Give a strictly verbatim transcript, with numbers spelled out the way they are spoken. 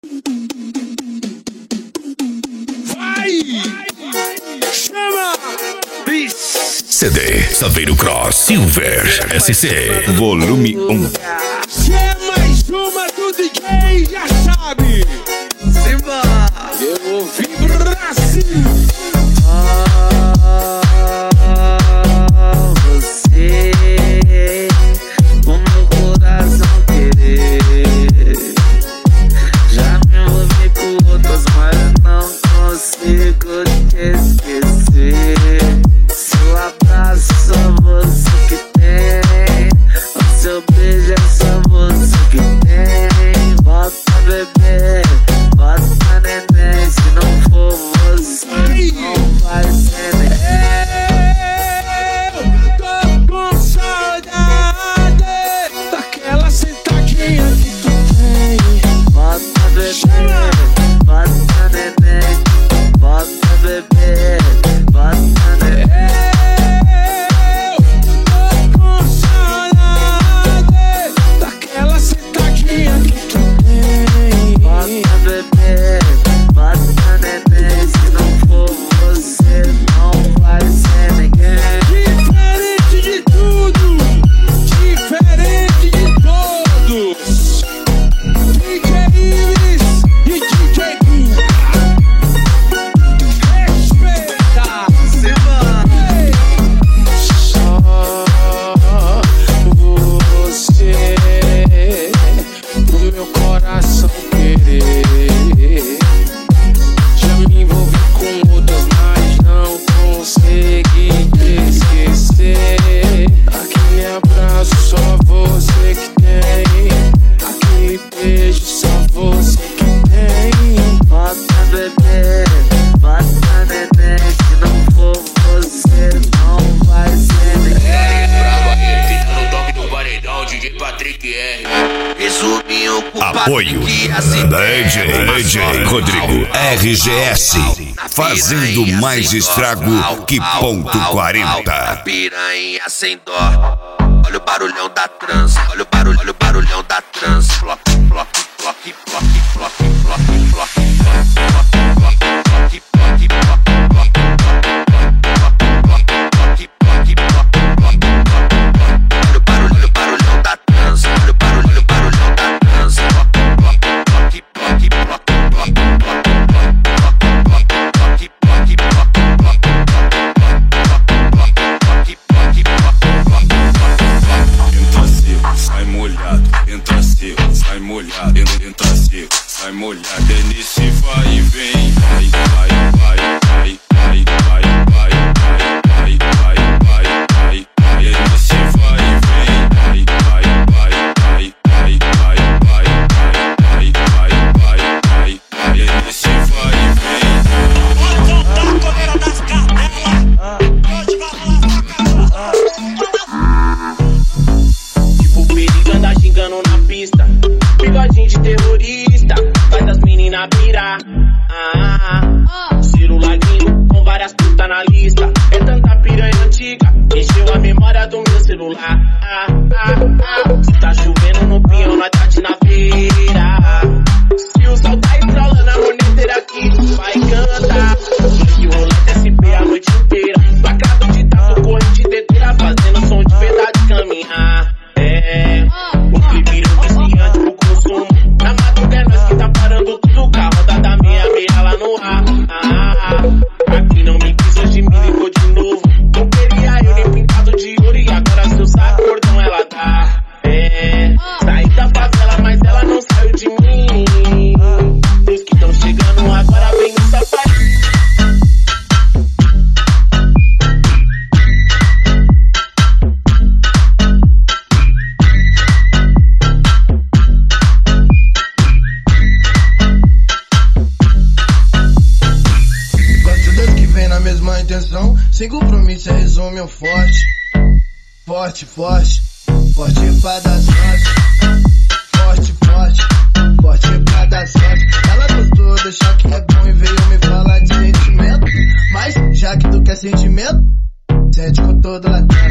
C D Saveiro Cross Silver S C Volume um. Se é mais uma do D J, já sabe. Simba, eu vou vibrar assim. Ah, você, o meu coração querer. Já me envolvi com outros, mas não consigo te esquecer. Seu abraço só você que tem, o seu beijo é só você que tem. Bota bebê, bota neném, se não for você não vai ser neném. Eu tô com saudade daquela sentadinha que tu tem. Bota bebê, bota neném, bota bebê, bota neném. Apoio D J, D J Rodrigo R G S, fazendo mais estrago que ponto quarenta. Piranha sem dó, olha o barulhão da trans, olha o barulho, olha o barulhão da trans. Flop, flop, flop, flop, flop, flop, flop, sai molhado, é nesse vai e vem, vai, vai, vai, vai, vai, vai, vai, vai, vai, vai, vai, vai, é nesse vai e vem, vai, vai, vai, vai, vai, vai, vai, vai, vai, vai, vai, vai, é nesse vai e vem. Pode soltar a coleira das cadelas, hoje vai rolar tipo o perigo anda xingando na pista, bigodinho de terrorista, faz as meninas pirar. Ah, celular lindo, com várias putas na lista. É tanta piranha antiga, encheu a memória do meu celular. Ah, ah, ah. Se tá chovendo no pinhão, nós tá de na feira. Se o sol tá estrolando, a moneteira aqui vai cantar. E o rolê S P a noite inteira, placado de tato, corrente inteira, fazendo som de verdade caminhar. É, o clipe virou viciante pro consumo. Na madruga é nós que tá parando tudo, com a roda da minha meia lá no ar. Ah, aqui não me quis, hoje me ligou de novo. Não queria eu nem pintado de ouro, e agora seu saco cordão ela dá. É, saí da favela, mas ela não saiu de mim. Os que tão chegando agora vem no safari. Sem compromisso, resume o forte. Forte, forte, forte pra dar sorte. Forte, forte, forte pra dar sorte. Ela gostou, deixou que é bom e veio me falar de sentimento. Mas já que tu quer sentimento, sente com todo latente.